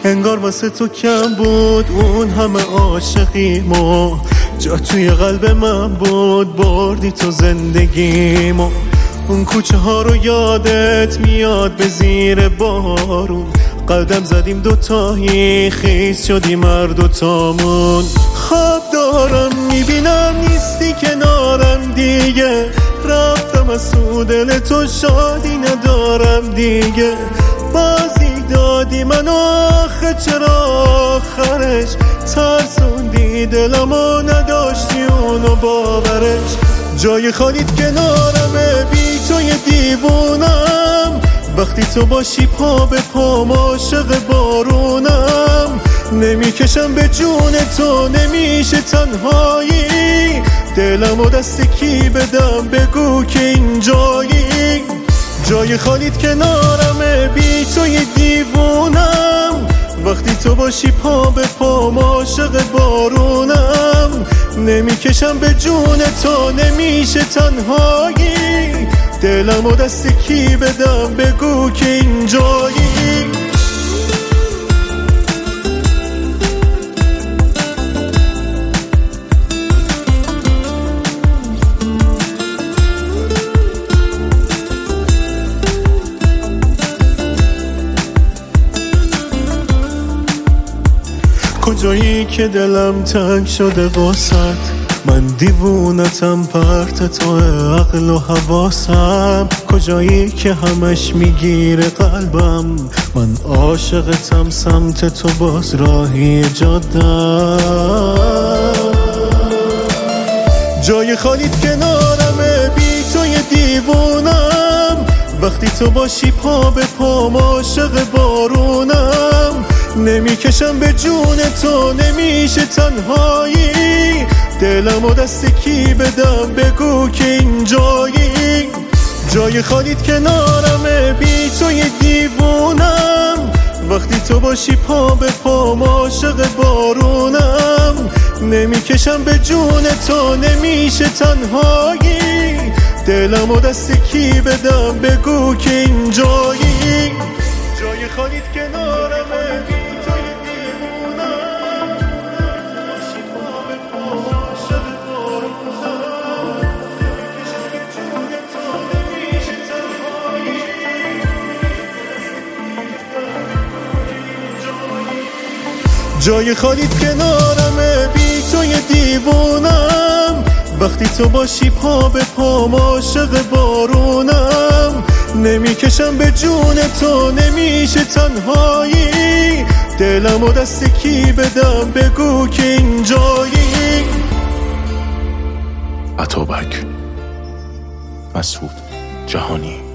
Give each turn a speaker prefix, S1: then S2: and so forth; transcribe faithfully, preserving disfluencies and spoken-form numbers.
S1: انگار واسه تو کم بود اون همه عاشقیمو، جا توی قلب من بود، بردی تو زندگیمو. اون کوچه ها رو یادت میاد به زیر بارون، قدم زدیم دوتایی خیس شدیم هر دوتامون. خواب دارم میبینم نیستی کنارم دیگه، رفتم از تو دل تو شادی ندارم دیگه. بازی دادی من آخه چرا آخرش ترسوندی دلمو نداشتی اونو باورش. جای خالیت کنارمه بی توی دیوونم، وقتی تو باشی پا به پام عاشق بارونم. نمیکشم به جون تو نمیشه تنهایی، دلمو دست کی بدم بگو که اینجایی. جای خالیت کنارمه بی توی دیوونم، وقتی تو باشی پا به پام عاشق بارونم. نمیکشم به جون تو نمیشه تنهایی، دلمو دست کی بدم بگو که اینجایی. کجایی که دلم تنگ شده واسط، من دیوونتم پرت تو عقل و حواسم. کجایی که همش میگیره قلبم، من عاشقتم سمت تو باز راهی جادم. جای خالیت کنارمه بی توی دیوونم، وقتی تو باشی پا به پام عاشق بارونم. نمیکشم به جون تو نمیشه تنهایی، دلمو دست کی بدم بگو که اینجایی. جای خالیت کنارمه بی توی دیوونم، وقتی تو باشی پا به پام عاشق بارونم. نمیکشم به جون تو نمیشه تنهایی، دلمو دست کی بدم بگو که اینجایی. جای خالیت کنارمه بی توی دیوونم، باشی پا به پام عاشق بارونم. نمیکشم به جون تو نمیشه تنهایی. جای خالیت کنارمه بی توی دیوونم، وقتی تو باشی پا به پام عاشق بارونم. نمیکشم به جون تو نمیشه تنهایی، دلمو دست کی بدم بگو که اینجایی.
S2: عطابک، مسعود جهانی.